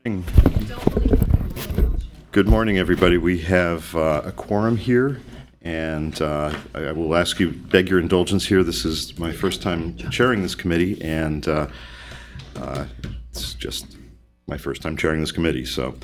Good morning, everybody. We have a quorum here, and I will beg your indulgence here. This is my first time chairing this committee, and it's just my first time chairing this committee. So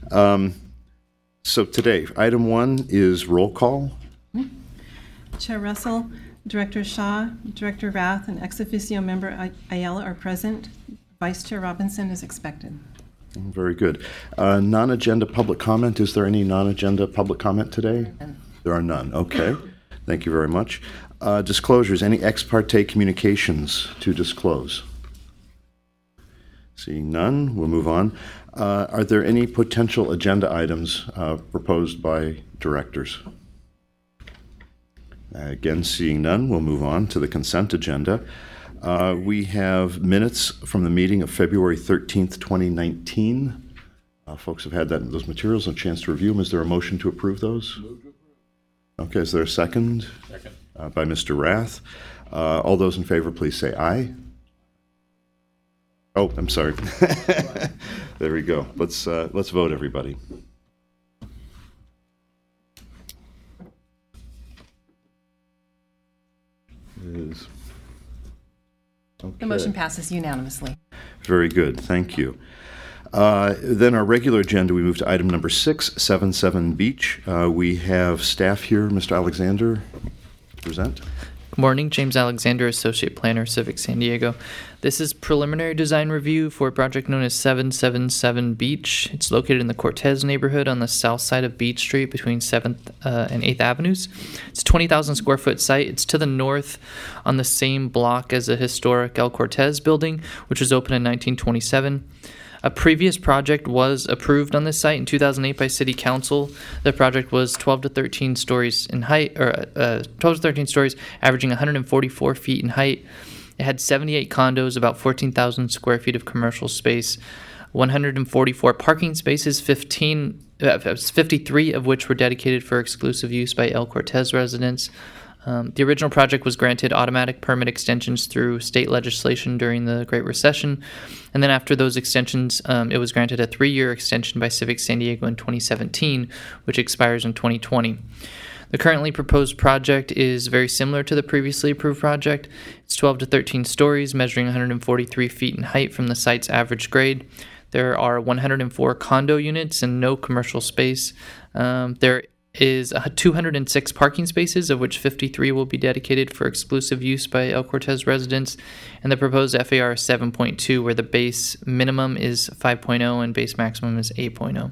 today, item 1 is roll call. Chair Russell, Director Shaw, Director Rath, and ex officio member Ayala are present. Vice Chair Robinson is expected. Very good. Non-agenda public comment. Is there any non-agenda public comment today? There are none. Okay. Thank you very much. Disclosures. Any ex parte communications to disclose? Seeing none, we'll move on. Are there any potential agenda items proposed by directors? Again, seeing none, we'll move on to the consent agenda. We have minutes from the meeting of February 13th, 2019. Folks have had those materials and a chance to review them. Is there a motion to approve those? Okay, is there a second? Second. By Mr. Rath. All those in favor, please say aye. Oh, I'm sorry. There we go. Let's vote, everybody. Okay. The motion passes unanimously. Very good. Thank you. Then our regular agenda, we move to item number 6, 77 Beach. We have staff here. Mr. Alexander, to present. Good morning, James Alexander, Associate Planner, Civic San Diego. This is preliminary design review for a project known as 777 Beach. It's located in the Cortez neighborhood on the south side of Beach Street between 7th and 8th Avenues. It's a 20,000 square foot site. It's to the north on the same block as a historic El Cortez building, which was opened in 1927. A previous project was approved on this site in 2008 by City Council. The project was 12 to 13 stories in height, 12 to 13 stories, averaging 144 feet in height. It had 78 condos, about 14,000 square feet of commercial space, 144 parking spaces, 53 of which were dedicated for exclusive use by El Cortez residents. The original project was granted automatic permit extensions through state legislation during the Great Recession, and then after those extensions, it was granted a 3-year extension by Civic San Diego in 2017, which expires in 2020. The currently proposed project is very similar to the previously approved project. It's 12 to 13 stories, measuring 143 feet in height from the site's average grade. There are 104 condo units and no commercial space. There is 206 parking spaces, of which 53 will be dedicated for exclusive use by El Cortez residents, and the proposed FAR is 7.2, where the base minimum is 5.0 and base maximum is 8.0.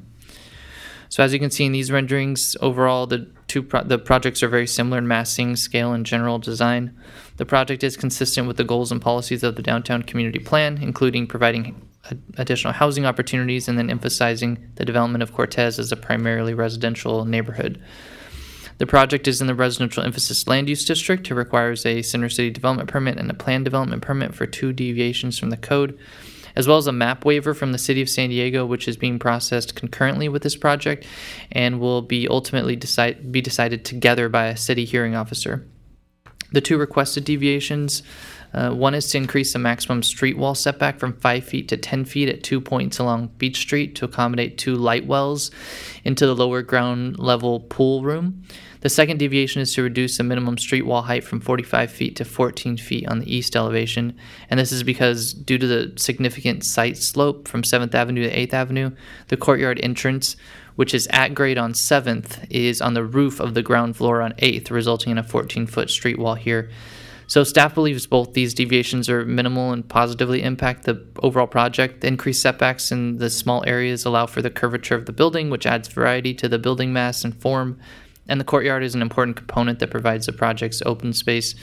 So as you can see in these renderings, overall the projects are very similar in massing, scale, and general design. The project is consistent with the goals and policies of the Downtown Community Plan, including providing additional housing opportunities and then emphasizing the development of Cortez as a primarily residential neighborhood. The project is in the Residential Emphasis Land Use District. It requires a Center City Development Permit and a Plan Development Permit for 2 deviations from the code, as well as a map waiver from the City of San Diego, which is being processed concurrently with this project and will be ultimately be decided together by a city hearing officer. The 2 requested deviations, one is to increase the maximum street wall setback from 5 feet to 10 feet at 2 points along Beach Street to accommodate 2 light wells into the lower ground level pool room. The second deviation is to reduce the minimum street wall height from 45 feet to 14 feet on the east elevation, and this is because due to the significant site slope from 7th Avenue to 8th Avenue, the courtyard entrance, which is at grade on 7th, is on the roof of the ground floor on 8th, resulting in a 14-foot street wall here. So staff believes both these deviations are minimal and positively impact the overall project. The increased setbacks in the small areas allow for the curvature of the building, which adds variety to the building mass and form. And the courtyard is an important component that provides the project's open space,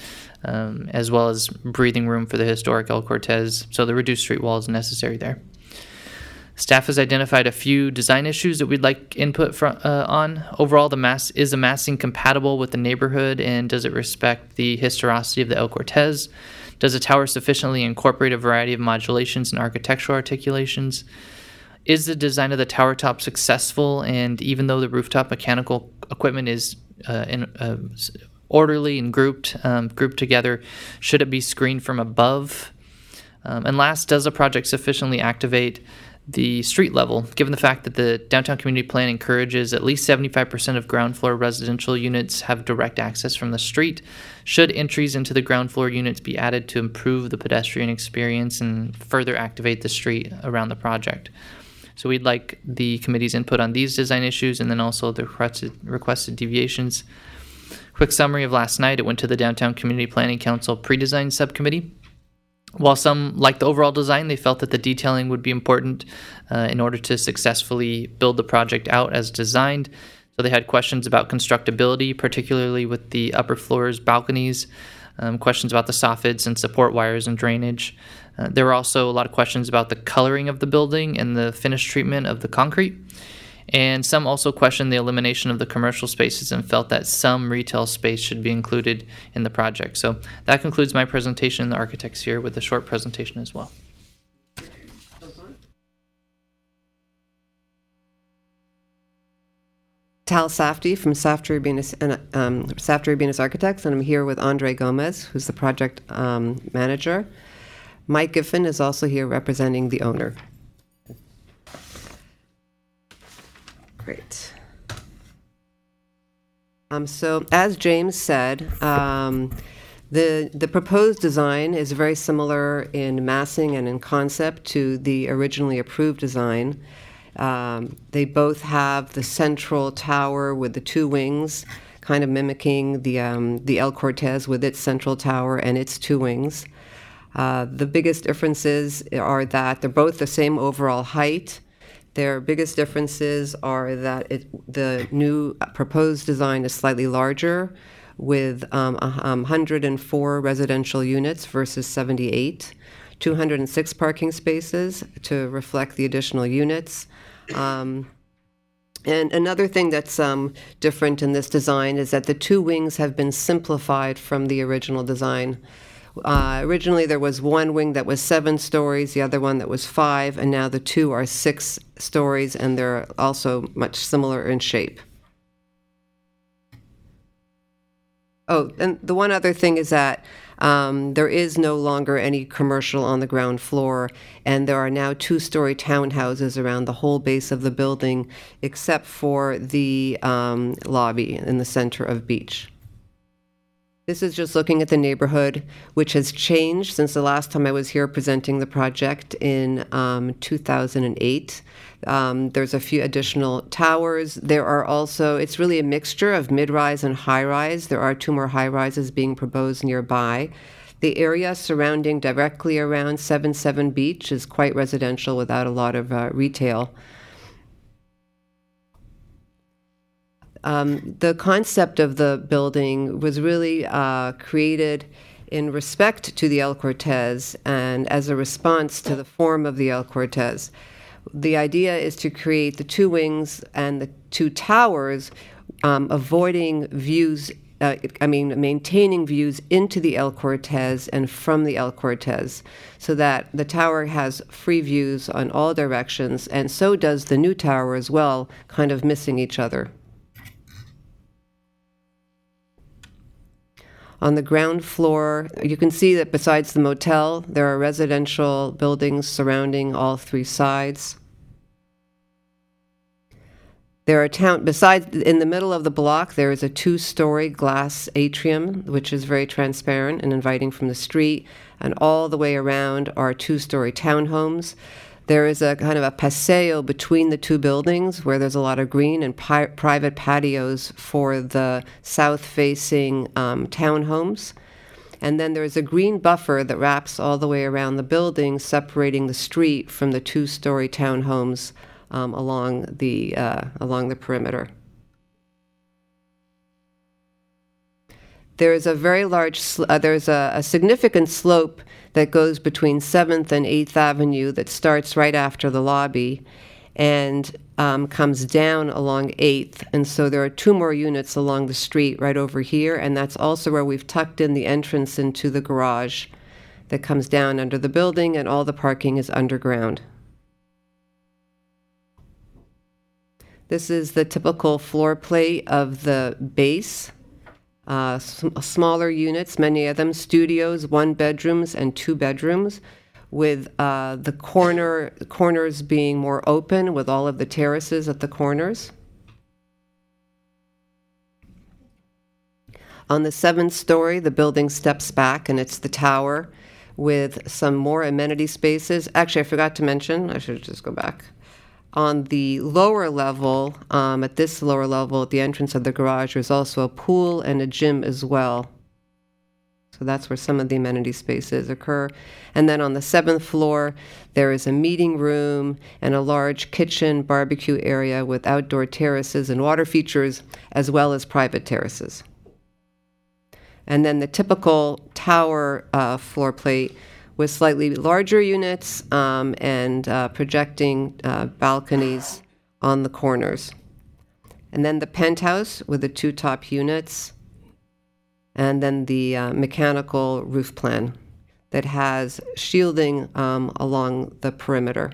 as well as breathing room for the historic El Cortez. So the reduced street wall is necessary there. Staff has identified a few design issues that we'd like input on. Overall, the mass is a massing compatible with the neighborhood, and does it respect the historicity of the El Cortez? Does the tower sufficiently incorporate a variety of modulations and architectural articulations? Is the design of the tower top successful? And even though the rooftop mechanical equipment is orderly and grouped together, should it be screened from above? And last, does the project sufficiently activate the street level, given the fact that the downtown community plan encourages at least 75% of ground floor residential units have direct access from the street, should entries into the ground floor units be added to improve the pedestrian experience and further activate the street around the project. So we'd like the committee's input on these design issues and then also the requested deviations. Quick summary of last night: it went to the Downtown Community Planning Council pre-design subcommittee. While some liked the overall design, they felt that the detailing would be important in order to successfully build the project out as designed. So they had questions about constructability, particularly with the upper floors, balconies, questions about the soffits and support wires and drainage. There were also a lot of questions about the coloring of the building and the finish treatment of the concrete. And some also questioned the elimination of the commercial spaces and felt that some retail space should be included in the project. So that concludes my presentation. The architect's here with a short presentation as well. Tal Safdie from Safdie Urbinus Architects, and I'm here with Andre Gomez, who's the project manager. Mike Giffen is also here representing the owner. Great. So as James said, the proposed design is very similar in massing and in concept to the originally approved design. They both have the central tower with the two wings, kind of mimicking the El Cortez with its central tower and its two wings. The biggest differences are that they're both the same overall height. Their biggest differences are that the new proposed design is slightly larger, with 104 residential units versus 78, 206 parking spaces to reflect the additional units. And another thing that's different in this design is that the two wings have been simplified from the original design. Originally, there was one wing that was 7 stories, the other one that was 5, and now the two are 6 stories, and they're also much similar in shape. Oh, and the one other thing is that there is no longer any commercial on the ground floor, and there are now 2-story townhouses around the whole base of the building, except for the lobby in the center of Beach. This is just looking at the neighborhood, which has changed since the last time I was here presenting the project in 2008. There's a few additional towers. There are also, it's really a mixture of mid-rise and high-rise. There are 2 more high-rises being proposed nearby. The area surrounding directly around 77 Beach is quite residential without a lot of retail. The concept of the building was really created in respect to the El Cortez and as a response to the form of the El Cortez. The idea is to create the 2 wings and the 2 towers, avoiding views, maintaining views into the El Cortez and from the El Cortez, so that the tower has free views on all directions, and so does the new tower as well, kind of missing each other. On the ground floor, you can see that besides the motel, there are residential buildings surrounding all 3 sides. There are besides, in the middle of the block, there is a 2-story glass atrium, which is very transparent and inviting from the street, and all the way around are 2-story townhomes. There is a kind of a paseo between the 2 buildings where there's a lot of green and private patios for the south-facing townhomes. And then there's a green buffer that wraps all the way around the building, separating the street from the 2-story townhomes along the perimeter. There's a very large, there's a significant slope that goes between 7th and 8th Avenue that starts right after the lobby and comes down along 8th. And so there are 2 more units along the street right over here, and that's also where we've tucked in the entrance into the garage that comes down under the building, and all the parking is underground. This is the typical floor plate of the base. Smaller units, many of them studios, 1 bedrooms and 2 bedrooms, with the corners being more open with all of the terraces at the corners. On the 7th story, the building steps back, and it's the tower with some more amenity spaces. Actually, I forgot to mention, I should just go back. On the lower level, at this lower level, at the entrance of the garage, there's also a pool and a gym as well. So that's where some of the amenity spaces occur. And then on the 7th floor, there is a meeting room and a large kitchen barbecue area with outdoor terraces and water features, as well as private terraces. And then the typical tower floor plate with slightly larger units and projecting balconies on the corners. And then the penthouse with the 2 top units, and then the mechanical roof plan that has shielding along the perimeter.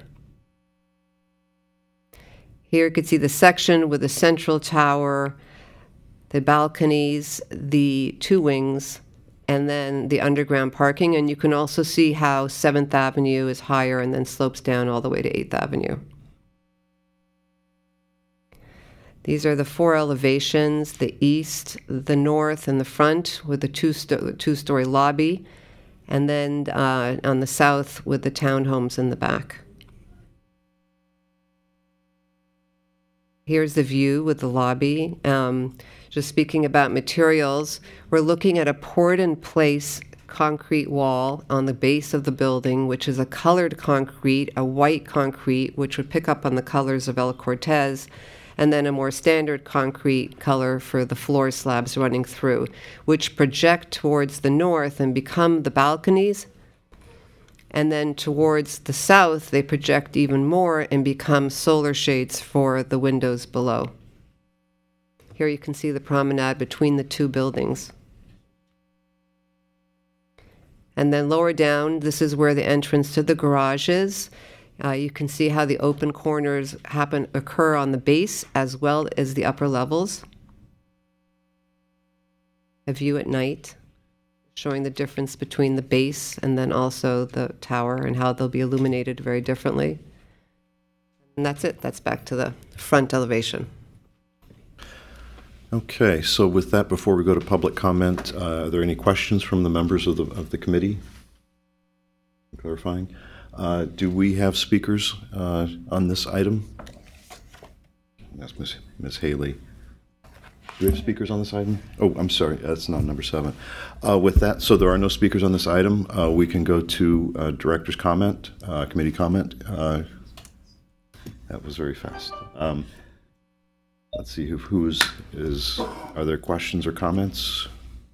Here you can see the section with the central tower, the balconies, the 2 wings, and then the underground parking. And you can also see how 7th Avenue is higher and then slopes down all the way to 8th Avenue. These are the 4 elevations, the east, the north, and the front with the two-story lobby, and then on the south with the townhomes in the back. Here's the view with the lobby. Just speaking about materials, we're looking at a poured-in-place concrete wall on the base of the building, which is a colored concrete, a white concrete, which would pick up on the colors of El Cortez, and then a more standard concrete color for the floor slabs running through, which project towards the north and become the balconies. And then towards the south, they project even more and become solar shades for the windows below. Here you can see the promenade between the 2 buildings. And then lower down, this is where the entrance to the garage is. You can see how the open corners occur on the base as well as the upper levels. A view at night, showing the difference between the base and then also the tower and how they'll be illuminated very differently. And that's it. That's back to the front elevation. Okay, so with that, before we go to public comment, are there any questions from the members of the committee? Clarifying. Do we have speakers on this item? That's Ms. Haley. Do we have speakers on this item? Oh, I'm sorry, that's not number 7. With that, so there are no speakers on this item. We can go to director's comment, committee comment. That was very fast. Let's see are there questions or comments?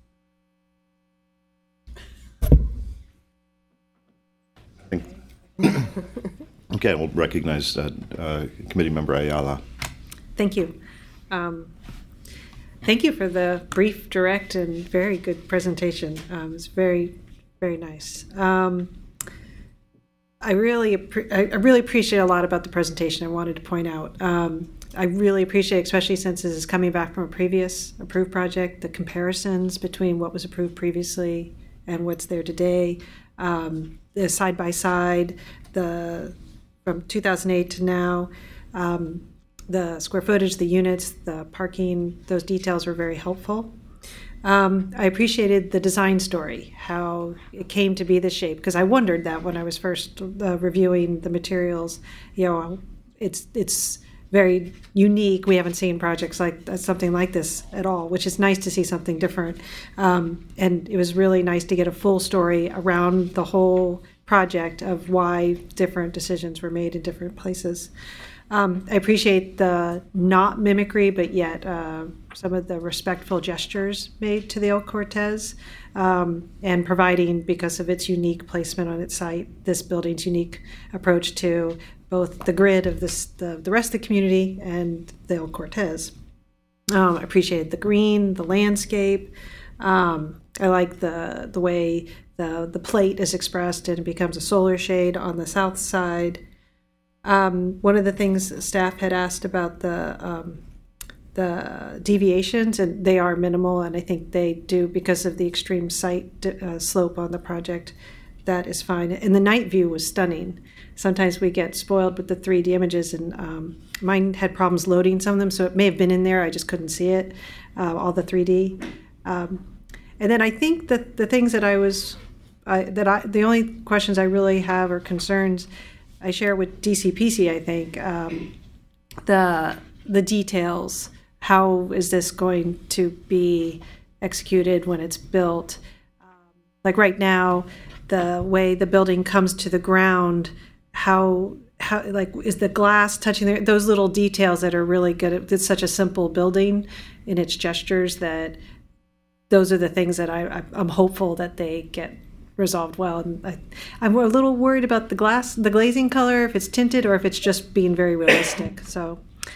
Okay, we'll recognize Committee Member Ayala. Thank you. Thank you for the brief, direct, and very good presentation. It's very, very nice. I really appreciate a lot about the presentation. I wanted to point out. I really appreciate, especially since this is coming back from a previous approved project, the comparisons between what was approved previously and what's there today. The side by side, from 2008 to now, the square footage, the units, the parking, those details were very helpful. I appreciated the design story, how it came to be this shape, because I wondered that when I was first reviewing the materials. It's very unique. We haven't seen projects like something like this at all, which is nice to see something different. And it was really nice to get a full story around the whole project of why different decisions were made in different places. I appreciate the not mimicry, but yet some of the respectful gestures made to the El Cortez, and providing, because of its unique placement on its site, this building's unique approach to both the grid of the rest of the community and the El Cortez. I appreciated the green, the landscape. I like the way the plate is expressed and it becomes a solar shade on the south side. One of the things staff had asked about the deviations, and they are minimal, and I think they do, because of the extreme site slope on the project, that is fine. And the night view was stunning. Sometimes we get spoiled with the 3D images, and mine had problems loading some of them, so it may have been in there. I just couldn't see it, all the 3D. And then I think that the things that the only questions I really have or concerns I share with DCPC, I think, the details. How is this going to be executed when it's built? Like right now, the way the building comes to the ground, how like is the glass touching those little details that are really good? It's such a simple building in its gestures that those are the things that I'm hopeful that they get resolved well. And I'm a little worried about the glazing color, if it's tinted or if it's just being very realistic. So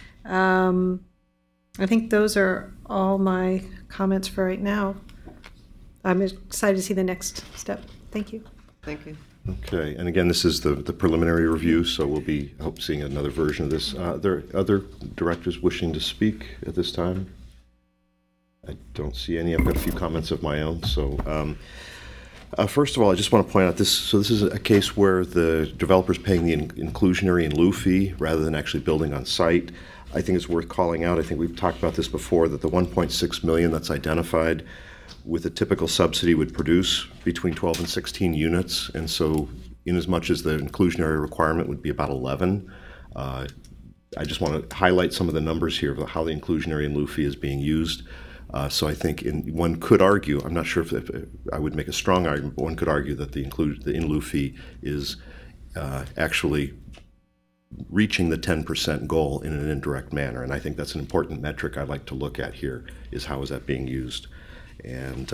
I think those are all my comments for right now. I'm excited to see the next step. Thank you. Thank you. Okay, and again, this is the preliminary review, so we'll be seeing another version of this. Are there other directors wishing to speak at this time? I don't see any. I've got a few comments of my own. So first of all, I just want to point out this. So this is a case where the developer's paying the inclusionary in lieu fee rather than actually building on site. I think it's worth calling out. I think we've talked about this before, that the $1.6 million that's identified with a typical subsidy would produce between 12 and 16 units. And so in as much as the inclusionary requirement would be about 11, I just want to highlight some of the numbers here of how the inclusionary in lieu fee is being used. So I think one could argue, I'm not sure if I would make a strong argument, but one could argue that the in lieu fee is actually reaching the 10% goal in an indirect manner. And I think that's an important metric I'd like to look at here, is how is that being used. And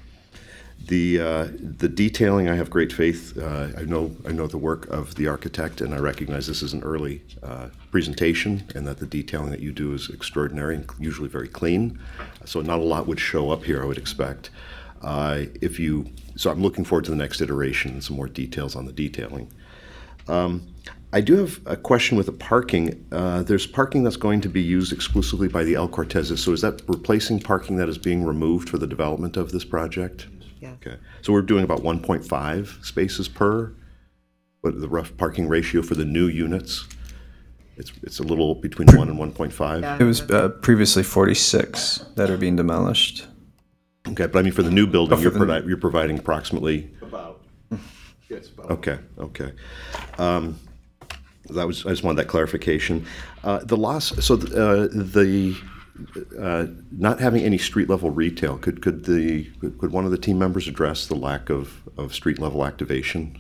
the detailing, I have great faith. I know the work of the architect, and I recognize this is an early presentation, and that the detailing that you do is extraordinary and usually very clean. So not a lot would show up here, I would expect. So I'm looking forward to the next iteration and some more details on the detailing. I do have a question with the parking. There's parking that's going to be used exclusively by the El Cortezes. So is that replacing parking that is being removed for the development of this project? Yeah. Okay. So we're doing about 1.5 spaces per. What the rough parking ratio for the new units? It's a little between 1 and 1.5. Yeah. It was previously 46 that are being demolished. Okay, but I mean for the new building, Oh, for you're providing approximately. About. Yes, about. Okay. I just wanted that clarification. The loss. So the not having any street level retail. Could one of the team members address the lack of street level activation?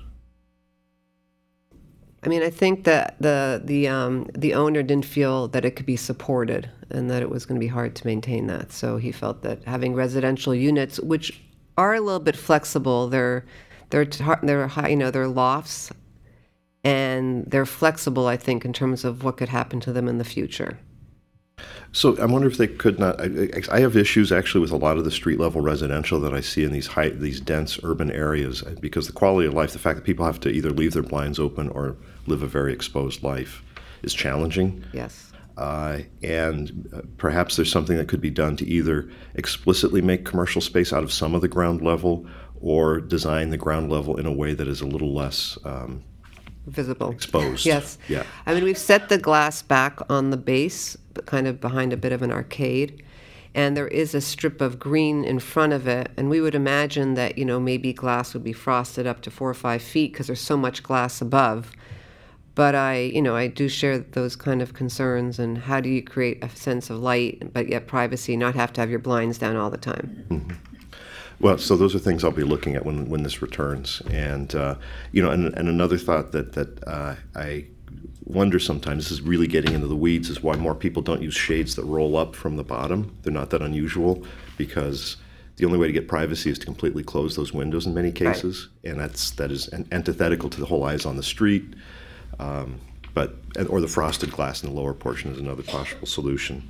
I mean, I think that the owner didn't feel that it could be supported and that it was going to be hard to maintain that. So he felt that having residential units, which are a little bit flexible, they're high, they're lofts, and they're flexible, I think, in terms of what could happen to them in the future. So I wonder if they could not. I have issues actually with a lot of the street level residential that I see in these dense urban areas, because the quality of life, the fact that people have to either leave their blinds open or live a very exposed life, is challenging. Yes. And perhaps there's something that could be done to either explicitly make commercial space out of some of the ground level, or design the ground level in a way that is a little less Visible. exposed. Yes. Yeah. I mean, we've set the glass back on the base, but kind of behind a bit of an arcade. And there is a strip of green in front of it. And we would imagine that, maybe glass would be frosted up to 4 or 5 feet because there's so much glass above. But I do share those kind of concerns. And how do you create a sense of light, but yet privacy, not have to have your blinds down all the time? Mm-hmm. Well, so those are things I'll be looking at when this returns, and and another thought that I wonder sometimes, this is really getting into the weeds, is why more people don't use shades that roll up from the bottom. They're not that unusual, because the only way to get privacy is to completely close those windows in many cases, right. And that is antithetical to the whole eyes on the street. Or the frosted glass in the lower portion is another possible solution.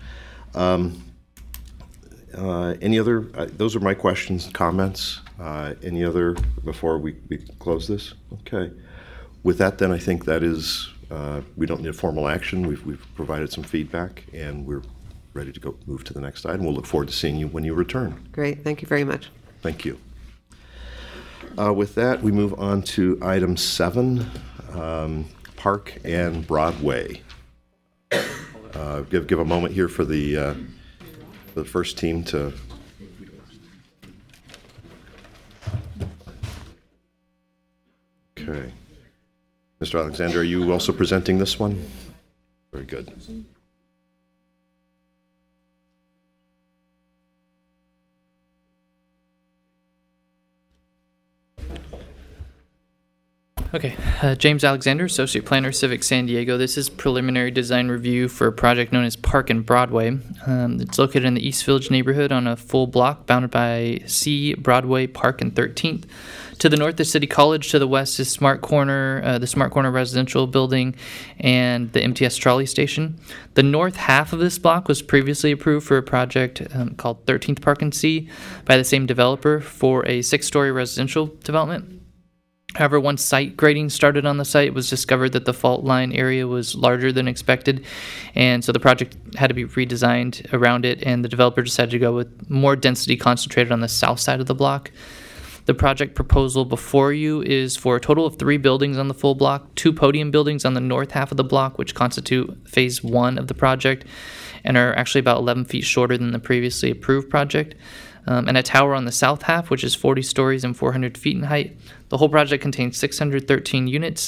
Any other? Those are my questions, comments. Any other before we close this? Okay. With that, then I think that is. We don't need a formal action. We've provided some feedback, and we're ready to move to the next item. We'll look forward to seeing you when you return. Great. Thank you very much. Thank you. With that, we move on to item 7, Park and Broadway. Give a moment here for the first team to. Okay. Mr. Alexander, are you also presenting this one? Very good. Okay, James Alexander, Associate Planner, Civic San Diego. This is preliminary design review for a project known as Park and Broadway. It's located in the East Village neighborhood on a full block bounded by C, Broadway, Park, and 13th. To the north is City College. To the west is Smart Corner, the Smart Corner residential building, and the MTS trolley station. The north half of this block was previously approved for a project called 13th Park and C by the same developer for a 6-story residential development. However, once site grading started on the site, it was discovered that the fault line area was larger than expected, and so the project had to be redesigned around it, and the developer decided to go with more density concentrated on the south side of the block. The project proposal before you is for a total of 3 buildings on the full block, 2 podium buildings on the north half of the block, which constitute phase 1 of the project, and are actually about 11 feet shorter than the previously approved project. And a tower on the south half, which is 40 stories and 400 feet in height. The whole project contains 613 units,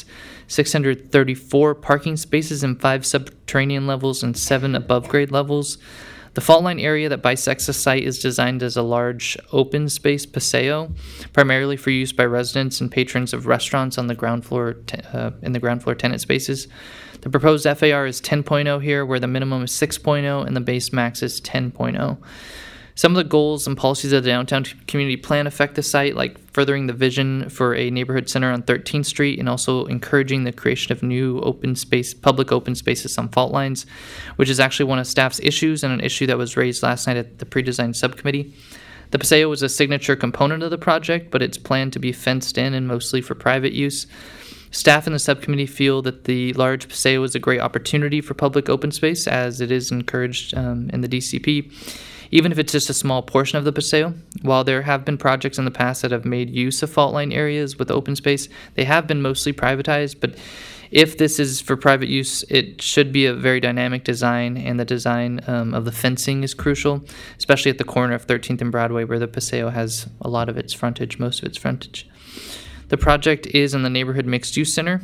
634 parking spaces in 5 subterranean levels and 7 above-grade levels. The fault line area that bisects the site is designed as a large open space paseo, primarily for use by residents and patrons of restaurants on the ground floor in the ground floor tenant spaces. The proposed FAR is 10.0 here, where the minimum is 6.0 and the base max is 10.0. Some of the goals and policies of the downtown community plan affect the site, like furthering the vision for a neighborhood center on 13th Street and also encouraging the creation of new public open spaces on fault lines, which is actually one of staff's issues and an issue that was raised last night at the pre-design subcommittee. The paseo was a signature component of the project, but it's planned to be fenced in and mostly for private use. Staff in the subcommittee feel that the large paseo is a great opportunity for public open space, as it is encouraged in the DCP. Even if it's just a small portion of the paseo. While there have been projects in the past that have made use of fault line areas with open space, they have been mostly privatized, but if this is for private use, it should be a very dynamic design, and the design of the fencing is crucial, especially at the corner of 13th and Broadway, where the paseo has a lot of its frontage, most of its frontage. The project is in the Neighborhood Mixed Use Center.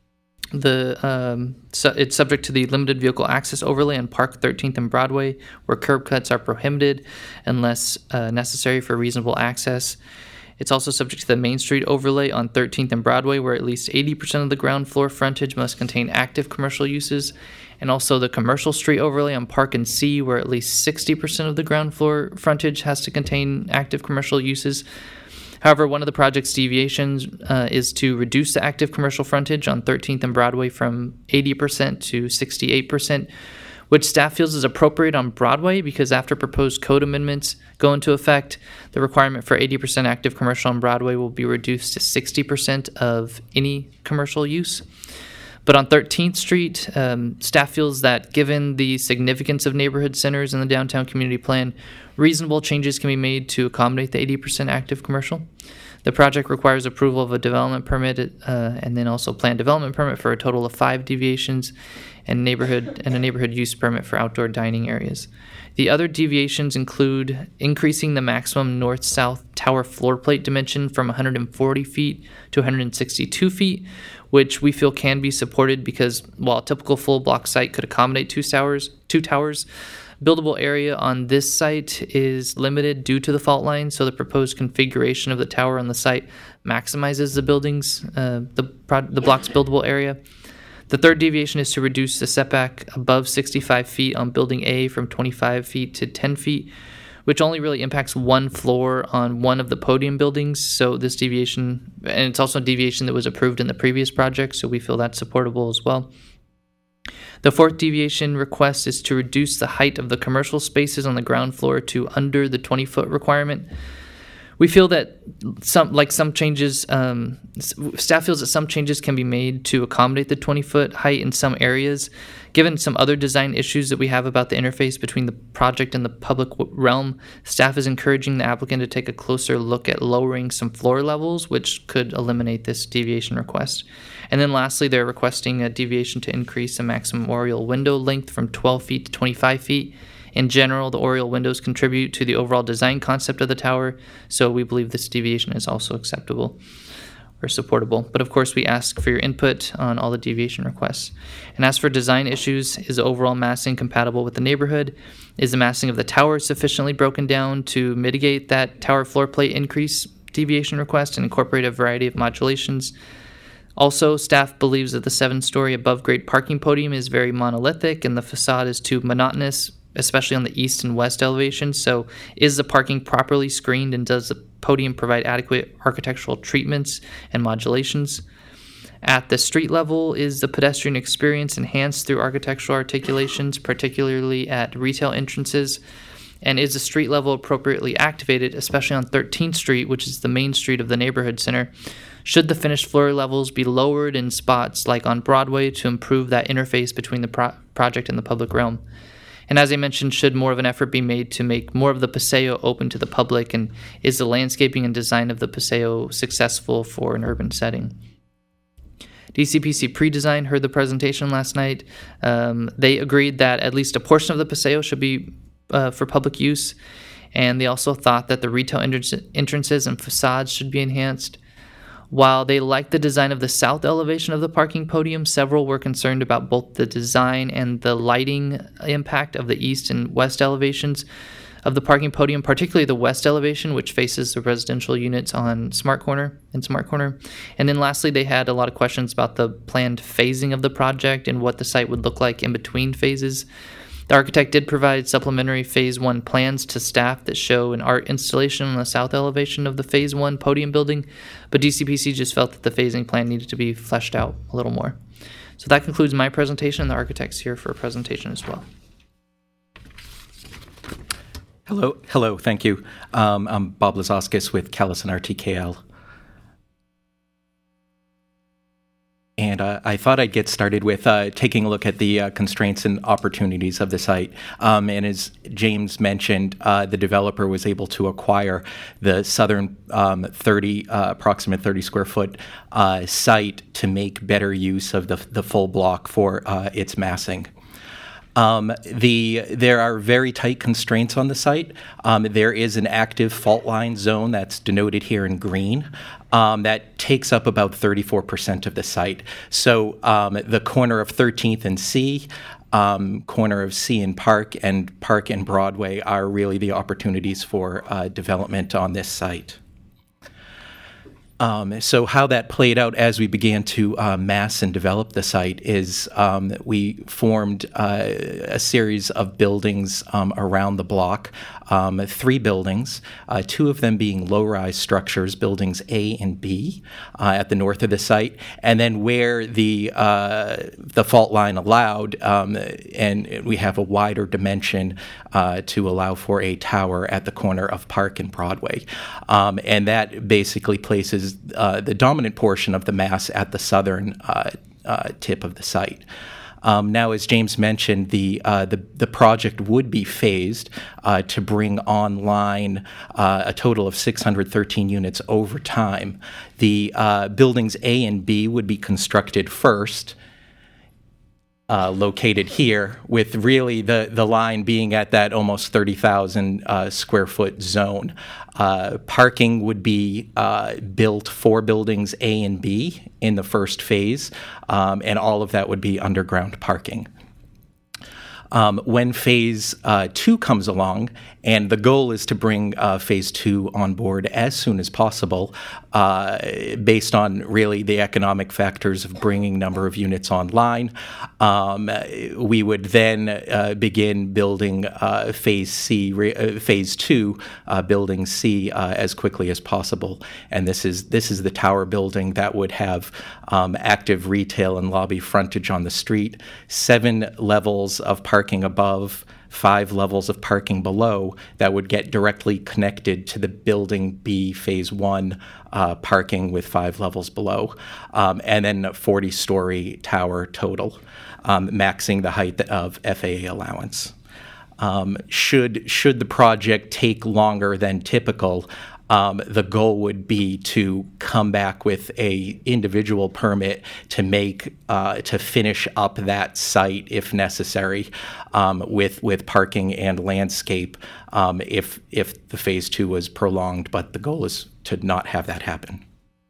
It's subject to the limited vehicle access overlay on Park, 13th and Broadway, where curb cuts are prohibited unless necessary for reasonable access. It's also subject to the Main Street overlay on 13th and Broadway, where at least 80% of the ground floor frontage must contain active commercial uses, and also the Commercial Street overlay on Park and C, where at least 60% of the ground floor frontage has to contain active commercial uses. However, one of the project's deviations is to reduce the active commercial frontage on 13th and Broadway from 80% to 68%, which staff feels is appropriate on Broadway because after proposed code amendments go into effect, the requirement for 80% active commercial on Broadway will be reduced to 60% of any commercial use. But on 13th Street, staff feels that given the significance of neighborhood centers in the downtown community plan, reasonable changes can be made to accommodate the 80% active commercial. The project requires approval of a development permit and then also planned development permit for a total of 5 deviations and a neighborhood use permit for outdoor dining areas. The other deviations include increasing the maximum north-south tower floor plate dimension from 140 feet to 162 feet, which we feel can be supported because while a typical full block site could accommodate two towers, buildable area on this site is limited due to the fault line, so the proposed configuration of the tower on the site maximizes the block's buildable area. The third deviation is to reduce the setback above 65 feet on building A from 25 feet to 10 feet, which only really impacts one floor on one of the podium buildings. So this deviation, and it's also a deviation that was approved in the previous project, so we feel that's supportable as well. The fourth deviation request is to reduce the height of the commercial spaces on the ground floor to under the 20-foot requirement. We feel that some changes, staff feels that some changes can be made to accommodate the 20-foot height in some areas. Given some other design issues that we have about the interface between the project and the public realm, staff is encouraging the applicant to take a closer look at lowering some floor levels, which could eliminate this deviation request. And then lastly, they're requesting a deviation to increase the maximum oriel window length from 12 feet to 25 feet. In general, the oriel windows contribute to the overall design concept of the tower, so we believe this deviation is also acceptable or supportable. But of course, we ask for your input on all the deviation requests. And as for design issues, is the overall massing compatible with the neighborhood? Is the massing of the tower sufficiently broken down to mitigate that tower floor plate increase deviation request and incorporate a variety of modulations? Also, staff believes that the 7-story above-grade parking podium is very monolithic and the facade is too monotonous, especially on the east and west elevations. So is the parking properly screened, and does the podium provide adequate architectural treatments and modulations? At the street level, is the pedestrian experience enhanced through architectural articulations, particularly at retail entrances? And is the street level appropriately activated, especially on 13th Street, which is the main street of the neighborhood center? Should the finished floor levels be lowered in spots like on Broadway to improve that interface between the project and the public realm? And as I mentioned, should more of an effort be made to make more of the Paseo open to the public? And is the landscaping and design of the Paseo successful for an urban setting? DCPC Pre-Design heard the presentation last night. They agreed that at least a portion of the Paseo should be for public use. And they also thought that the retail entrances and facades should be enhanced. While they liked the design of the south elevation of the parking podium, several were concerned about both the design and the lighting impact of the east and west elevations of the parking podium, particularly the west elevation, which faces the residential units on Smart Corner. And then lastly, they had a lot of questions about the planned phasing of the project and what the site would look like in between phases. The architect did provide supplementary Phase 1 plans to staff that show an art installation on the south elevation of the Phase 1 podium building, but DCPC just felt that the phasing plan needed to be fleshed out a little more. So that concludes my presentation, and the architect's here for a presentation as well. Hello, thank you. I'm Bob Lazauskas with Callison RTKL. And I thought I'd get started with taking a look at the constraints and opportunities of the site. And as James mentioned, the developer was able to acquire the southern approximate 30 square foot site to make better use of the full block for its massing. There are very tight constraints on the site. There is an active fault line zone that's denoted here in green that takes up about 34% of the site. So the corner of 13th and C, corner of C and Park and Broadway are really the opportunities for development on this site. So how that played out as we began to mass and develop the site is we formed a series of buildings around the block, 3 buildings, 2 of them being low-rise structures, buildings A and B at the north of the site, and then where the fault line allowed, and we have a wider dimension to allow for a tower at the corner of Park and Broadway. And that basically places the dominant portion of the mass at the southern tip of the site. Now, as James mentioned, the project would be phased to bring online a total of 613 units over time. The buildings A and B would be constructed first, located here, with really the line being at that almost 30,000 square foot zone. Parking would be built for buildings A and B in the first phase, and all of that would be underground parking. When Phase 2 comes along, and the goal is to bring Phase 2 on board as soon as possible, based on really the economic factors of bringing number of units online, we would then begin building Phase 2, Building C, as quickly as possible. And this is the tower building that would have active retail and lobby frontage on the street, 7 levels of parking above, 5 levels of parking below that would get directly connected to the Building B Phase 1 parking with 5 levels below, and then a 40-story tower total, maxing the height of FAA allowance. Should the project take longer than typical, the goal would be to come back with a individual permit to finish up that site if necessary, with parking and landscape, if the phase 2 was prolonged. But the goal is to not have that happen.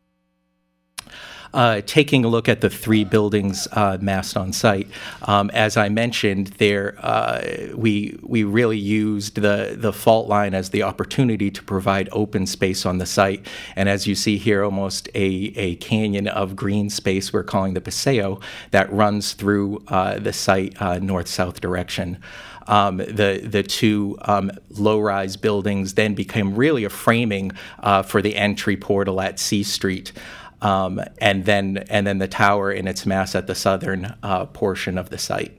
Taking a look at the 3 buildings massed on site, as I mentioned, we really used the fault line as the opportunity to provide open space on the site. And as you see here, almost a canyon of green space we're calling the Paseo that runs through the site north-south direction. The 2 low-rise buildings then became really a framing for the entry portal at C Street. And then the tower in its mass at the southern portion of the site.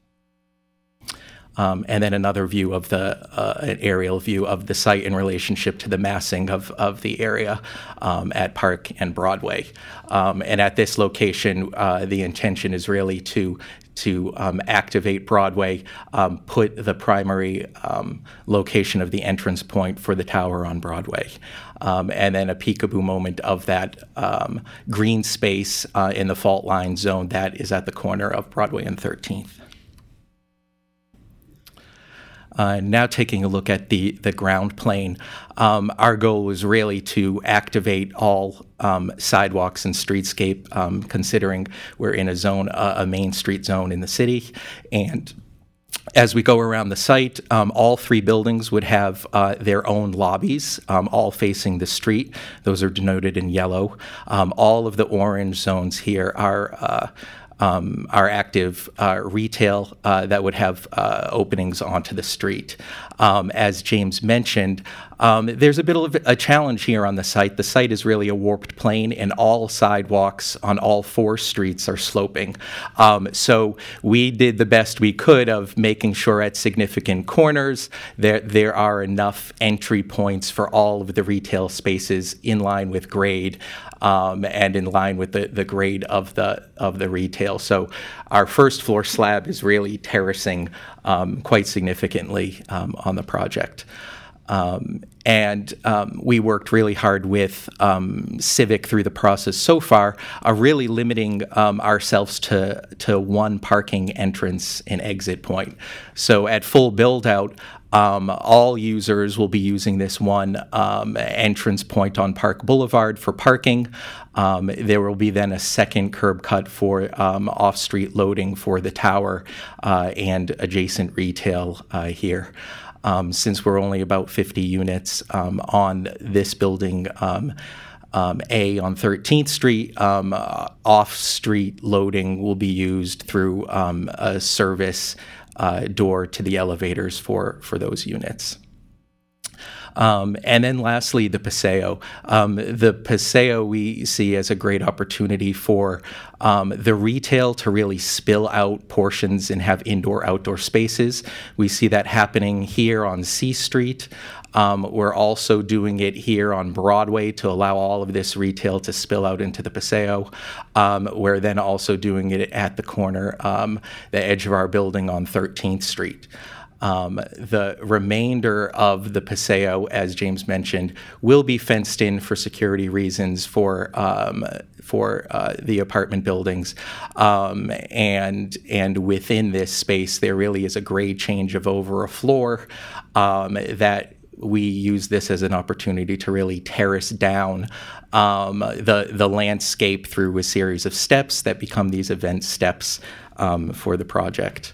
And then another view of an aerial view of the site in relationship to the massing of the area at Park and Broadway. And at this location, the intention is really to activate Broadway, put the primary location of the entrance point for the tower on Broadway. And then a peekaboo moment of that green space in the fault line zone that is at the corner of Broadway and 13th. Now taking a look at the ground plane, our goal was really to activate all sidewalks and streetscape, considering we're in a main street zone in the city. And as we go around the site, all 3 buildings would have their own lobbies, all facing the street. Those are denoted in yellow. All of the orange zones here are active retail that would have openings onto the street. As James mentioned, there's a bit of a challenge here on the site. The site is really a warped plane, and all sidewalks on all 4 streets are sloping. So we did the best we could of making sure at significant corners there are enough entry points for all of the retail spaces in line with grade. And in line with the grade of the retail. So our first floor slab is really terracing quite significantly on the project. And we worked really hard with Civic through the process so far, really limiting ourselves to 1 parking entrance and exit point. So at full build-out, all users will be using this 1 entrance point on Park Boulevard for parking. There will be then a second curb cut for off-street loading for the tower and adjacent retail here. Since we're only about 50 units on this building, A on 13th Street, off-street loading will be used through a service door to the elevators for those units. And then lastly, the Paseo. The Paseo we see as a great opportunity for the retail to really spill out portions and have indoor-outdoor spaces. We see that happening here on C Street. We're also doing it here on Broadway to allow all of this retail to spill out into the Paseo. We're then also doing it at the corner, the edge of our building on 13th Street. The remainder of the Paseo, as James mentioned, will be fenced in for security reasons for the apartment buildings. And within this space, there really is a grade change of over a floor that we use this as an opportunity to really terrace down the landscape through a series of steps that become these event steps for the project.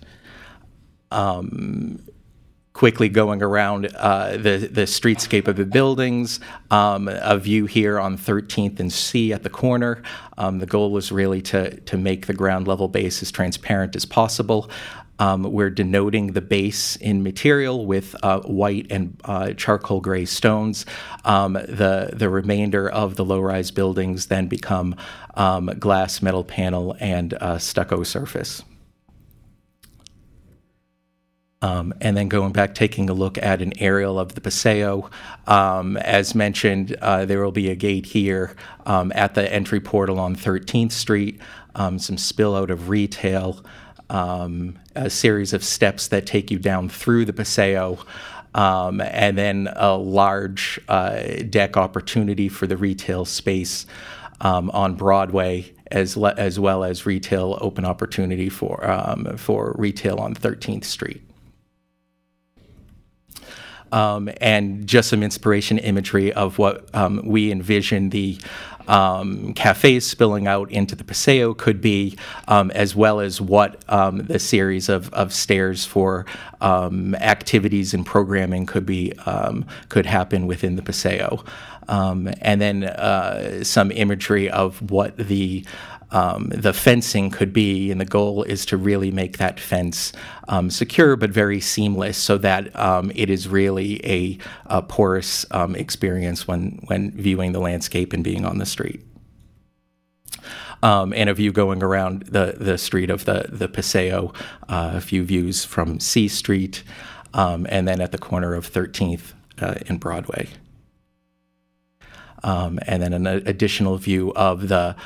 Quickly going around the streetscape of the buildings, a view here on 13th and C at the corner. The goal was really to make the ground level base as transparent as possible. We're denoting the base in material with white and charcoal gray stones. The remainder of the low-rise buildings then become glass, metal panel, and stucco surface. And then going back, taking a look at an aerial of the Paseo. As mentioned, there will be a gate here at the entry portal on 13th Street, some spill out of retail, a series of steps that take you down through the Paseo, and then a large deck opportunity for the retail space on Broadway, as well as retail open opportunity for retail on 13th Street. And just some inspiration imagery of what we envision the cafes spilling out into the Paseo could be, as well as what the series of stairs for activities and programming could happen within the Paseo. And then some imagery of what the fencing could be, and the goal is to really make that fence secure but very seamless, so that it is really a porous experience when viewing the landscape and being on the street. And a view going around the street of the Paseo, a few views from C Street, and then at the corner of 13th and Broadway. And then an additional view of the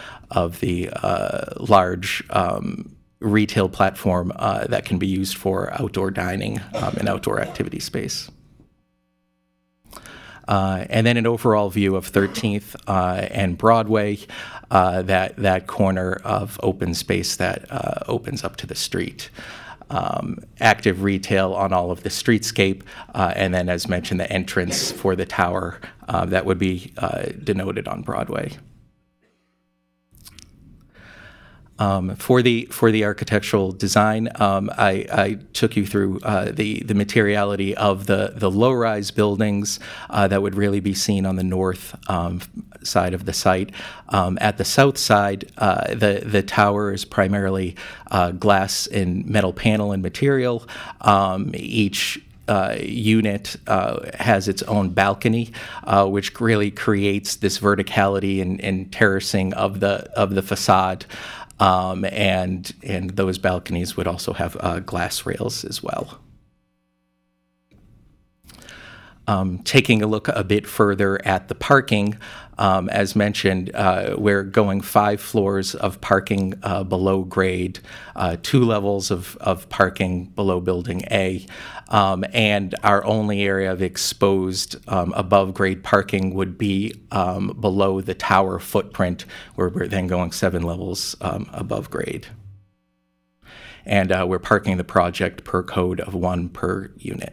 large retail platform that can be used for outdoor dining and outdoor activity space. And then an overall view of 13th and Broadway, that corner of open space that opens up to the street. Active retail on all of the streetscape, and then, as mentioned, the entrance for the tower that would be denoted on Broadway. For the architectural design, I took you through the materiality of the low-rise buildings that would really be seen on the north side of the site. At the south side, the tower is primarily glass and metal panel and material. Each unit has its own balcony, which really creates this verticality and terracing of the facade. And those balconies would also have glass rails as well. Taking a look a bit further at the parking, as mentioned, we're going 5 floors of parking below grade, 2 levels of parking below Building A, and our only area of exposed above grade parking would be below the tower footprint, where we're then going 7 levels above grade. And we're parking the project per code of 1 per unit.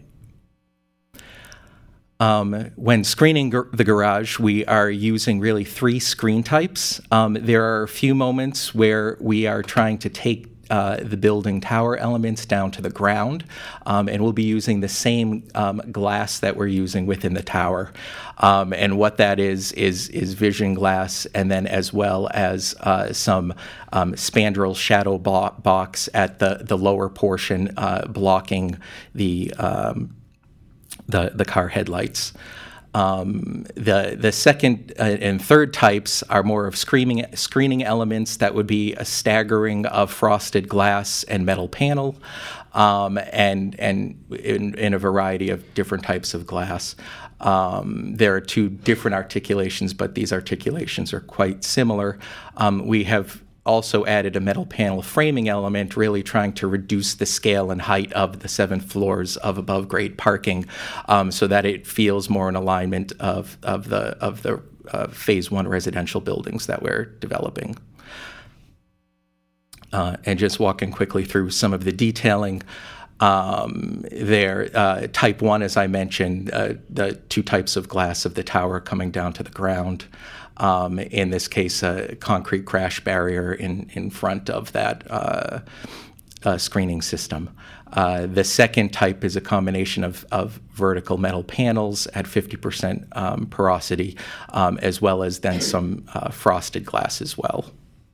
When screening the garage, we are using really 3 screen types. There are a few moments where we are trying to take the building tower elements down to the ground, and we'll be using the same glass that we're using within the tower. And what that is vision glass, and then as well as some spandrel shadow box at the lower portion blocking the car headlights. The second and third types are more of screening elements that would be a staggering of frosted glass and metal panel, and in a variety of different types of glass. There are 2 different articulations, but these articulations are quite similar. We have also added a metal panel framing element, really trying to reduce the scale and height of the 7 floors of above grade parking, so that it feels more in alignment of the Phase 1 residential buildings that we're developing. And just walking quickly through some of the detailing. There, type 1, as I mentioned, the 2 types of glass of the tower coming down to the ground. In this case, a concrete crash barrier in front of that screening system. The second type is a combination of vertical metal panels at 50% porosity, as well as then some frosted glass as well.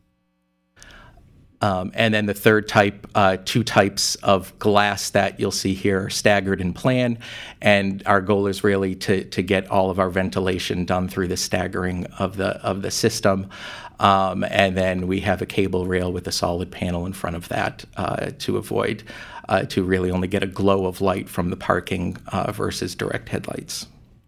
And then the third type, 2 types of glass that you'll see here are staggered in plan, and our goal is really to get all of our ventilation done through the staggering of the system. And then we have a cable rail with a solid panel in front of that to really only get a glow of light from the parking versus direct headlights.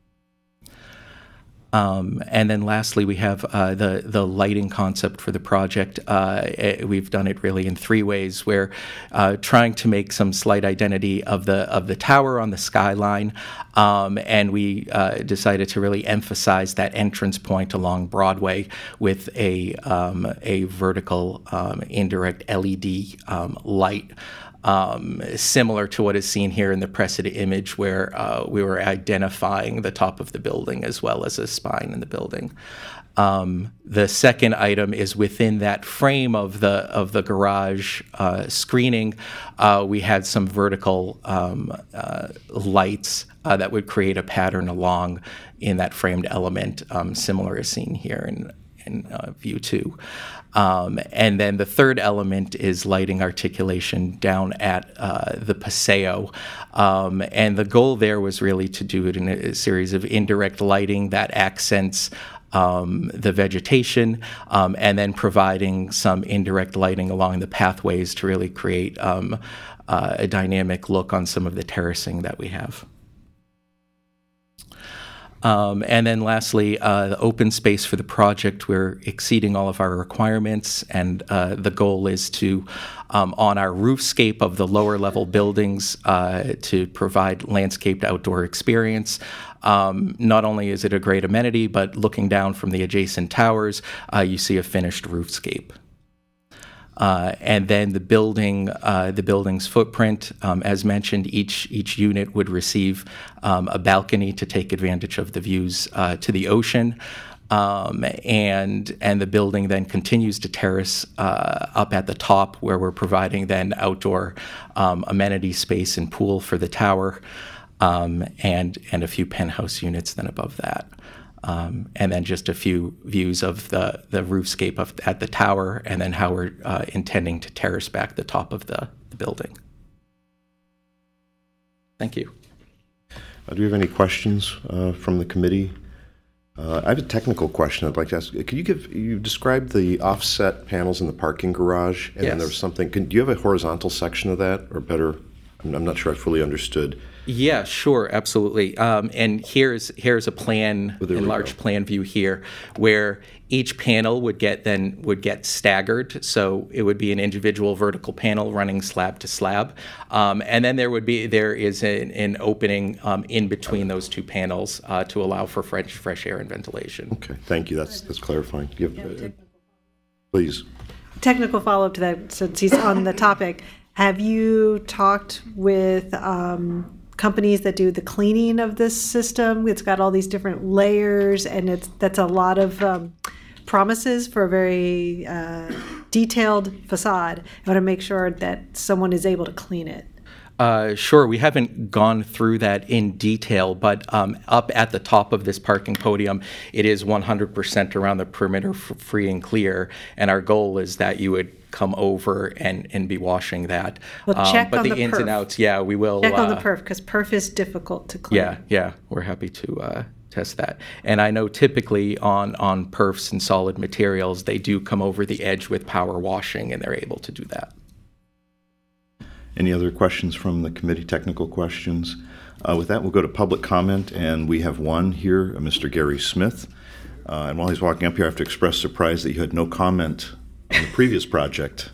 And then lastly, we have the lighting concept for the project. We've done it really in three ways. We're trying to make some slight identity of the tower on the skyline, and we decided to really emphasize that entrance point along Broadway with a vertical indirect LED light. Similar to what is seen here in the precedent image, where we were identifying the top of the building as well as a spine in the building. The second item is within that frame of the garage screening. We had some vertical lights that would create a pattern along in that framed element, similar as seen here in view 2. And then the third element is lighting articulation down at the Paseo. And the goal there was really to do it in a series of indirect lighting that accents the vegetation, and then providing some indirect lighting along the pathways to really create a dynamic look on some of the terracing that we have. And then lastly, the open space for the project, we're exceeding all of our requirements, and the goal is to, on our roofscape of the lower level buildings, to provide landscaped outdoor experience. Not only is it a great amenity, but looking down from the adjacent towers, you see a finished roofscape. And then the building's footprint, as mentioned, each unit would receive a balcony to take advantage of the views to the ocean, and the building then continues to terrace up at the top, where we're providing then outdoor amenity space and pool for the tower, and a few penthouse units then above that. And then just a few views of the roofscape at the tower, and then how we're intending to terrace back the top of the building. Thank you. Do you have any questions from the committee? I have a technical question I'd like to ask. Could you describe the offset panels in the parking garage? And yes. Then there's something, do you have a horizontal section of that, or better? I'm not sure I fully understood. Yeah, sure, absolutely. And here's a plan, enlarged plan view here, where each panel would get staggered. So it would be an individual vertical panel running slab to slab, and then there is an opening in between those two panels to allow for fresh air and ventilation. Okay, thank you. That's clarifying. Please. Technical follow-up to that, since he's on the topic. Have you talked with companies that do the cleaning of this system? It's got all these different layers, and that's a lot of promises for a very detailed facade. I want to make sure that someone is able to clean it. Sure, we haven't gone through that in detail, but up at the top of this parking podium, it is 100% around the perimeter free and clear, and our goal is that you would come over and be washing that. Well, check but on the ins perf. And outs, yeah, we will. Check on the perf, because perf is difficult to clean. Yeah, we're happy to test that. And I know typically on perfs and solid materials, they do come over the edge with power washing, and they're able to do that. Any other questions from the committee, technical questions? With that, we'll go to public comment, and we have one here, Mr. Gary Smith. And while he's walking up here, I have to express surprise that you had no comment on the previous project.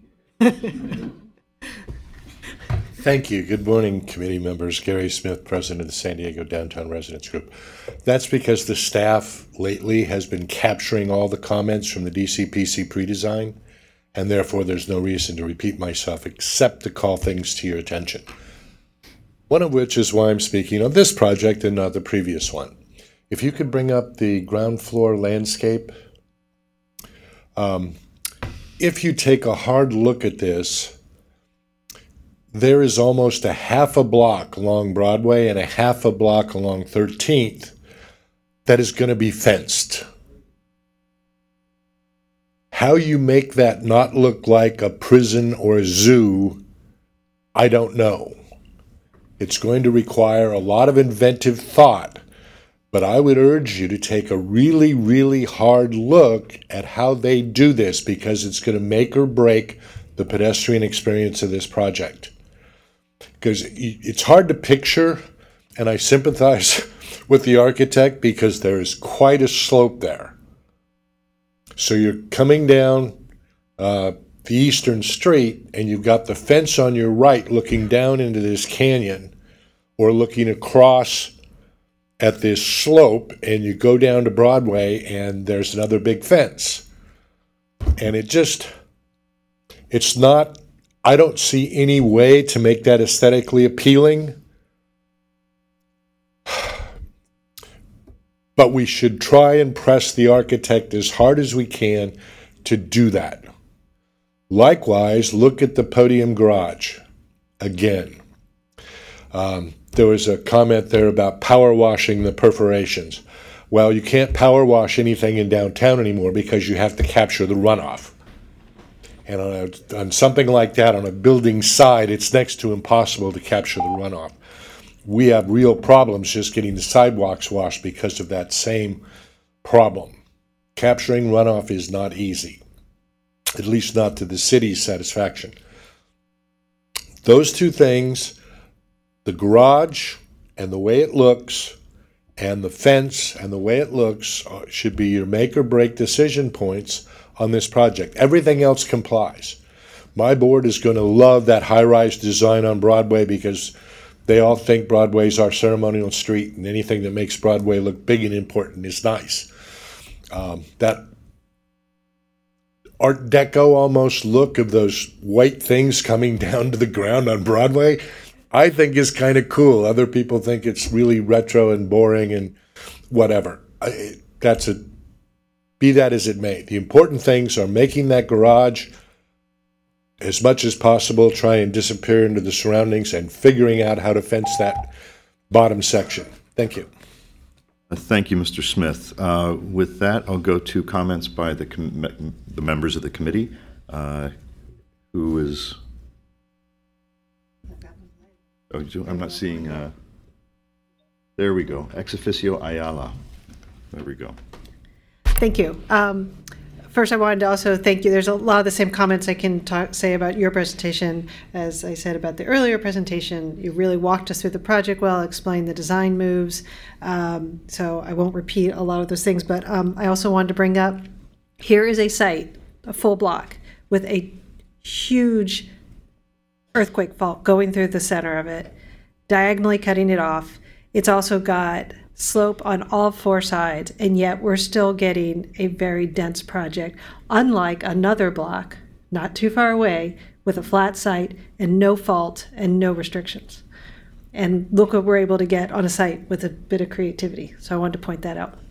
Thank you. Good morning, committee members. Gary Smith, president of the San Diego Downtown Residents Group. That's because the staff lately has been capturing all the comments from the DCPC pre-design, and therefore there's no reason to repeat myself except to call things to your attention. One of which is why I'm speaking on this project and not the previous one. If you could bring up the ground floor landscape. If you take a hard look at this, there is almost a half a block along Broadway and a half a block along 13th that is going to be fenced. How you make that not look like a prison or a zoo, I don't know. It's going to require a lot of inventive thought, But I would urge you to take a really, really hard look at how they do this, because it's going to make or break the pedestrian experience of this project. Because it's hard to picture, and I sympathize with the architect because there is quite a slope there. So you're coming down the eastern street, and you've got the fence on your right looking down into this canyon, or looking across at this slope, and you go down to Broadway and there's another big fence. And it's not, I don't see any way to make that aesthetically appealing. But we should try and press the architect as hard as we can to do that. Likewise, look at the podium garage again. There was a comment there about power washing the perforations. Well, you can't power wash anything in downtown anymore because you have to capture the runoff. And on something like that, on a building side, it's next to impossible to capture the runoff. We have real problems just getting the sidewalks washed because of that same problem. Capturing runoff is not easy, at least not to the city's satisfaction. Those two things, the garage and the way it looks, and the fence and the way it looks, should be your make or break decision points on this project. Everything else complies. My board is going to love that high-rise design on Broadway because they all think Broadway's our ceremonial street, and anything that makes Broadway look big and important is nice. That Art Deco almost look of those white things coming down to the ground on Broadway, I think is kind of cool. Other people think it's really retro and boring and whatever. Be that as it may. The important things are making that garage as much as possible, try and disappear into the surroundings, and figuring out how to fence that bottom section. Thank you. Thank you, Mr. Smith. With that, I'll go to comments by the members of the committee. Who is... Oh, I'm not seeing... there we go. Ex officio Ayala. There we go. Thank you. First, I wanted to also thank you. There's a lot of the same comments I can say about your presentation as I said about the earlier presentation. You really walked us through the project well, explained the design moves. So I won't repeat a lot of those things, but I also wanted to bring up, here is a site, a full block, with a huge earthquake fault going through the center of it, diagonally cutting it off. It's also got slope on all four sides, and yet we're still getting a very dense project, unlike another block not too far away with a flat site and no fault and no restrictions. And look what we're able to get on a site with a bit of creativity. So I wanted to point that out.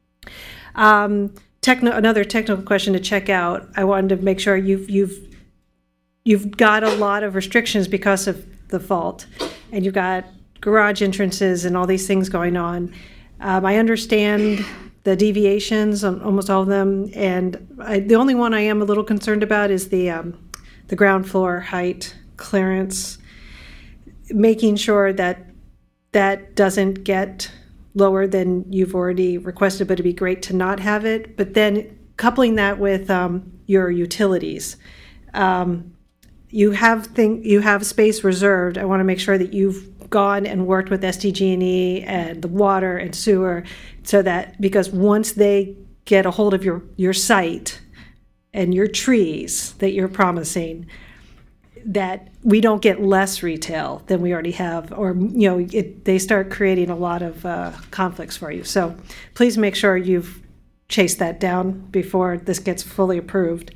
Another technical question to check out. I wanted to make sure you've got a lot of restrictions because of the fault, and you've got garage entrances and all these things going on. I understand the deviations on almost all of them, and the only one I am a little concerned about is the ground floor height clearance, making sure that that doesn't get lower than you've already requested, but it'd be great to not have it. But then coupling that with your utilities. You have space reserved. I want to make sure that you've gone and worked with SDG&E and the water and sewer, so that, because once they get a hold of your site and your trees that you're promising, that we don't get less retail than we already have, or they start creating a lot of conflicts for you. So please make sure you've chased that down before this gets fully approved.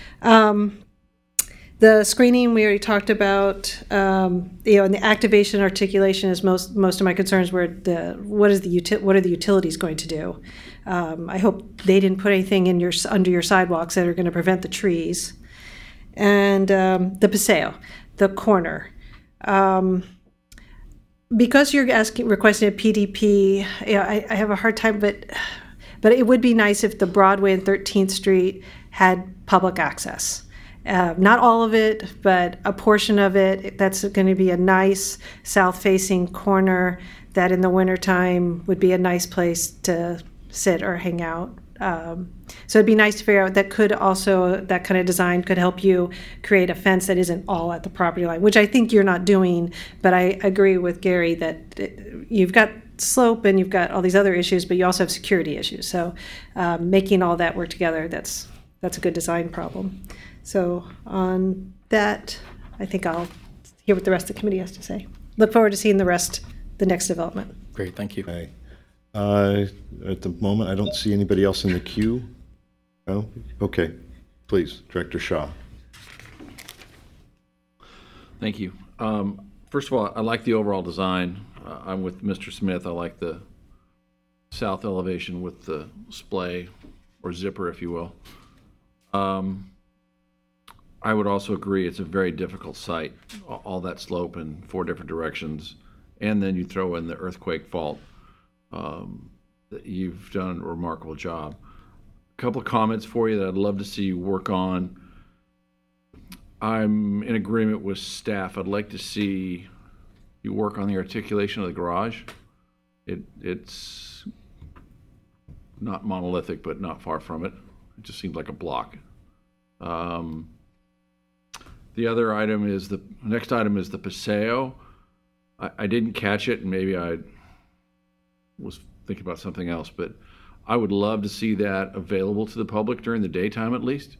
The screening we already talked about, and the activation articulation is most of my concerns. Were what are the utilities going to do? I hope they didn't put anything in under your sidewalks that are going to prevent the trees. And the paseo, the corner, because you're requesting a PDP. I have a hard time, but it would be nice if the Broadway and 13th Street had public access. not all of it, but a portion of it. That's going to be a nice south-facing corner that in the wintertime would be a nice place to sit or hang out. So it'd be nice to figure out that kind of design could help you create a fence that isn't all at the property line, which I think you're not doing, but I agree with Gary that you've got slope and you've got all these other issues, but you also have security issues. So making all that work together, that's a good design problem. So on that, I think I'll hear what the rest of the committee has to say. Look forward to seeing the next development. Great, thank you. Okay. At the moment, I don't see anybody else in the queue. Oh, okay. Please, Director Shaw. Thank you. First of all, I like the overall design. I'm with Mr. Smith. I like the south elevation with the splay or zipper, if you will. I would also agree it's a very difficult site, all that slope in 4 different directions. And then you throw in the earthquake fault. You've done a remarkable job. A couple of comments for you that I'd love to see you work on. I'm in agreement with staff. I'd like to see you work on the articulation of the garage. It's not monolithic, but not far from it. It just seems like a block. The other item is the next item is the Paseo. I didn't catch it, and maybe I was thinking about something else, but I would love to see that available to the public during the daytime at least.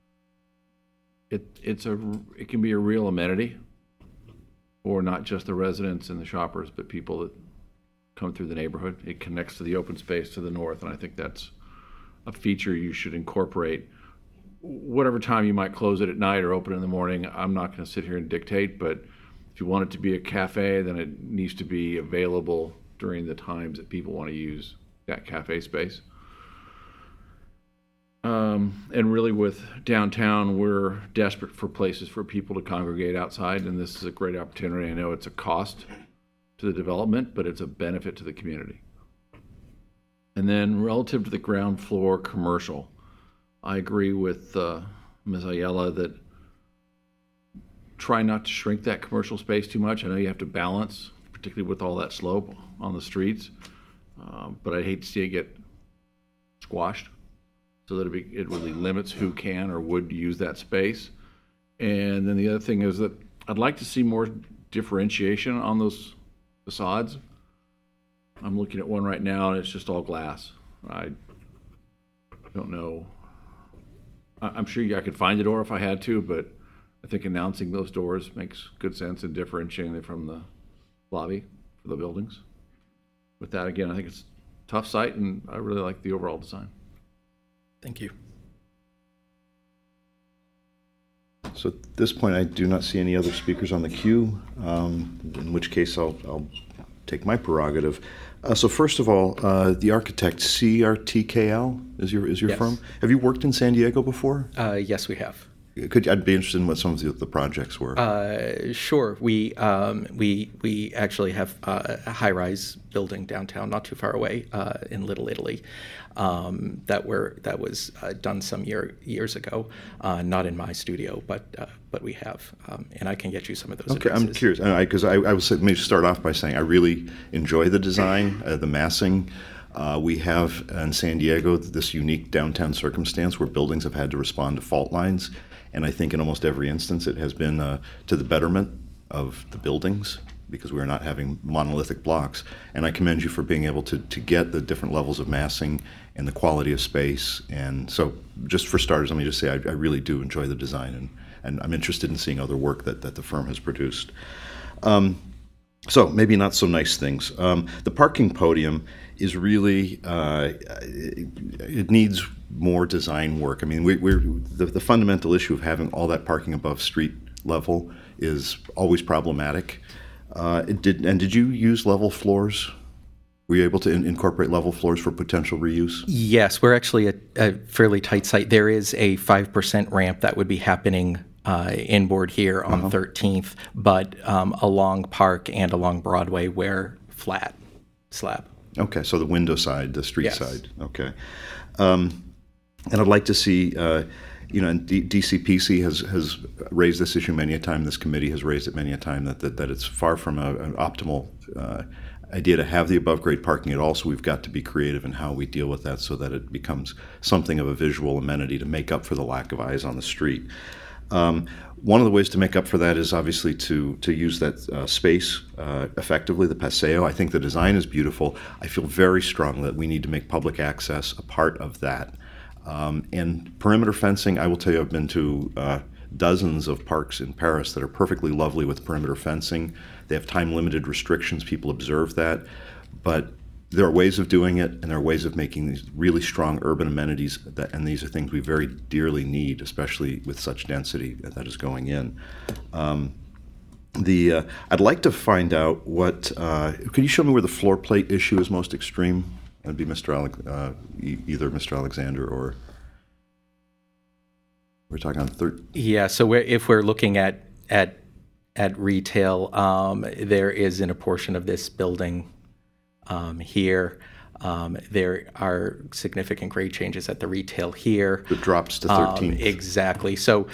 It can be a real amenity for not just the residents and the shoppers, but people that come through the neighborhood. It connects to the open space to the north, and I think that's a feature you should incorporate. Whatever time you might close it at night or open in the morning, I'm not going to sit here and dictate, but if you want it to be a cafe, then it needs to be available during the times that people want to use that cafe space. And really with downtown, we're desperate for places for people to congregate outside, and this is a great opportunity. I know it's a cost to the development, but it's a benefit to the community. And then relative to the ground floor commercial, I agree with Ms. Ayala that try not to shrink that commercial space too much. I know you have to balance, particularly with all that slope on the streets, but I hate to see it get squashed so that it really limits who can or would use that space. And then the other thing is that I'd like to see more differentiation on those facades. I'm looking at one right now and it's just all glass. I don't know. I'm sure I could find a door if I had to, but I think announcing those doors makes good sense and differentiating them from the lobby for the buildings. With that, again, I think it's a tough site, and I really like the overall design. Thank you. So at this point, I do not see any other speakers on the queue, in which case I'll take my prerogative. So first of all, the architect CRTKL is your Yes. firm. Have you worked in San Diego before? Yes, we have. I'd be interested in what some of the projects were. Sure. We actually have a high-rise building downtown, not too far away, in Little Italy, that was done some years ago. Not in my studio, but we have, and I can get you some of those. Okay, addresses. I'm curious because I was maybe start off by saying I really enjoy the design, the massing. We have in San Diego this unique downtown circumstance where buildings have had to respond to fault lines. And I think in almost every instance it has been to the betterment of the buildings because we are not having monolithic blocks. And I commend you for being able to get the different levels of massing and the quality of space. And so just for starters, let me just say I really do enjoy the design and I'm interested in seeing other work that the firm has produced. So maybe not so nice things. The parking podium is really, it needs more design work. I mean, the fundamental issue of having all that parking above street level is always problematic. Did you use level floors? Were you able to incorporate level floors for potential reuse? Yes, we're actually a fairly tight site. There is a 5% ramp that would be happening inboard here on 13th, but along Park and along Broadway, we're flat slab. Okay, so the window side, the street Yes. side. Okay. And I'd like to see and DCPC has raised this issue many a time. This committee has raised it many a time that it's far from an optimal idea to have the above-grade parking at all. So we've got to be creative in how we deal with that so that it becomes something of a visual amenity to make up for the lack of eyes on the street. One of the ways to make up for that is obviously to use that space effectively, the Paseo. I think the design is beautiful. I feel very strongly that we need to make public access a part of that. And perimeter fencing, I will tell you, I've been to dozens of parks in Paris that are perfectly lovely with perimeter fencing. They have time-limited restrictions. People observe that. But there are ways of doing it, and there are ways of making these really strong urban amenities, and these are things we very dearly need, especially with such density that is going in. I'd like to find out what, could you show me where the floor plate issue is most extreme? That'd be either Mr. Alexander or, we're talking on third. Yeah, so if we're looking at retail, there is in a portion of this building here. There are significant grade changes at the retail here. It drops to 13. Exactly. So,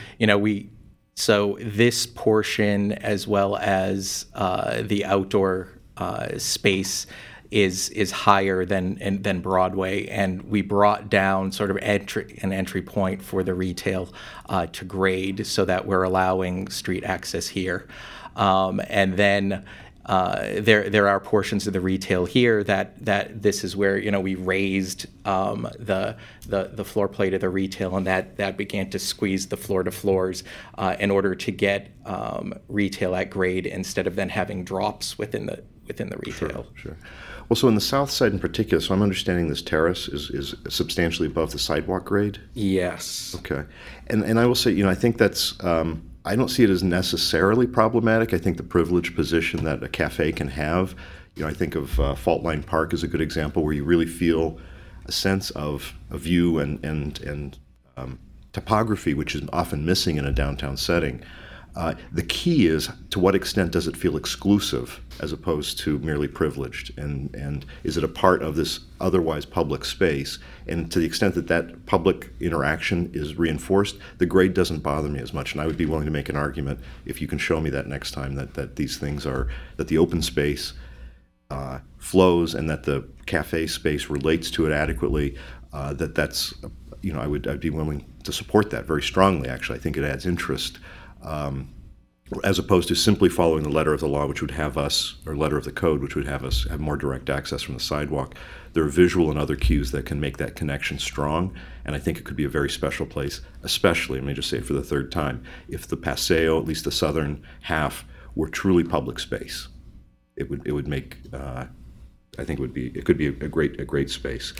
so this portion as well as the outdoor space is higher than Broadway, and we brought down sort of an entry point for the retail to grade so that we're allowing street access here. And then there are portions of the retail here that this is where we raised the floor plate of the retail, and that began to squeeze the floor to floors in order to get retail at grade instead of then having drops within the retail. Sure. Well, so in the south side in particular, so I'm understanding this terrace is substantially above the sidewalk grade? Yes. Okay. And I will say, I think that's, I don't see it as necessarily problematic. I think the privileged position that a cafe can have, I think of Fault Line Park as a good example where you really feel a sense of a view and topography, which is often missing in a downtown setting. The key is to what extent does it feel exclusive as opposed to merely privileged, and is it a part of this otherwise public space? And to the extent that public interaction is reinforced, the grade doesn't bother me as much, and I would be willing to make an argument if you can show me that next time that these things are, that the open space flows and that the cafe space relates to it adequately, that's I'd be willing to support that very strongly. Actually, I think it adds interest. As opposed to simply following the letter of the law, which would have us, or letter of the code, which would have us have more direct access from the sidewalk. There are visual and other cues that can make that connection strong, and I think it could be a very special place, especially, let me just say it for the third time, if the Paseo, at least the southern half, were truly public space. It would make, I think it could be a great space.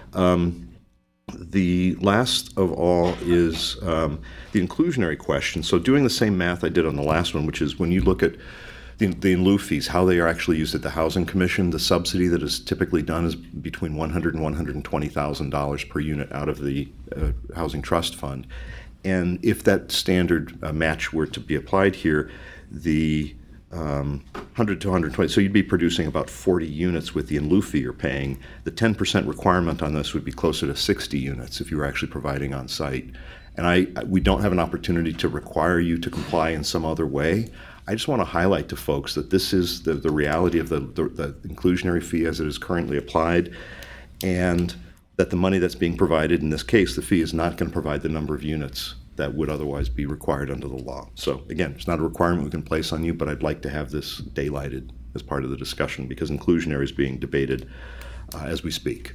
The last of all is the inclusionary question. So doing the same math I did on the last one, which is when you look at the in lieu fees, how they are actually used at the Housing Commission, the subsidy that is typically done is between $100,000 and $120,000 per unit out of the Housing Trust Fund. And if that standard match were to be applied here, the 100 to 120, so you'd be producing about 40 units with the in lieu fee you're paying. The 10% requirement on this would be closer to 60 units if you were actually providing on site. And we don't have an opportunity to require you to comply in some other way. I just want to highlight to folks that this is the reality of the inclusionary fee as it is currently applied, and that the money that's being provided, in this case, the fee is not going to provide the number of units that would otherwise be required under the law. So again, it's not a requirement we can place on you, but I'd like to have this daylighted as part of the discussion because inclusionary is being debated as we speak.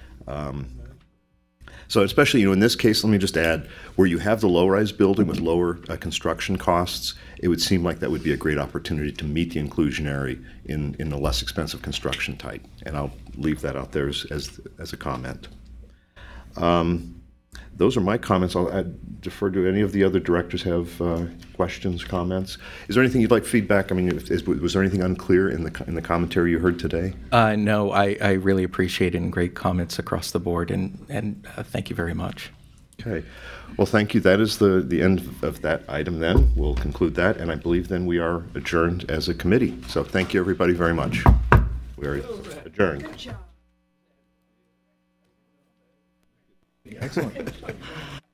So especially, in this case, let me just add, where you have the low-rise building with lower construction costs, it would seem like that would be a great opportunity to meet the inclusionary in a less expensive construction type. And I'll leave that out there as a comment. Those are my comments. I'll defer to any of the other directors have questions, comments. Is there anything you'd like feedback? I mean, was there anything unclear in the commentary you heard today? No, I really appreciate it, and great comments across the board, and thank you very much. Okay. Well, thank you. That is the end of that item then. We'll conclude that, and I believe then we are adjourned as a committee. So thank you, everybody, very much. We are adjourned. Excellent.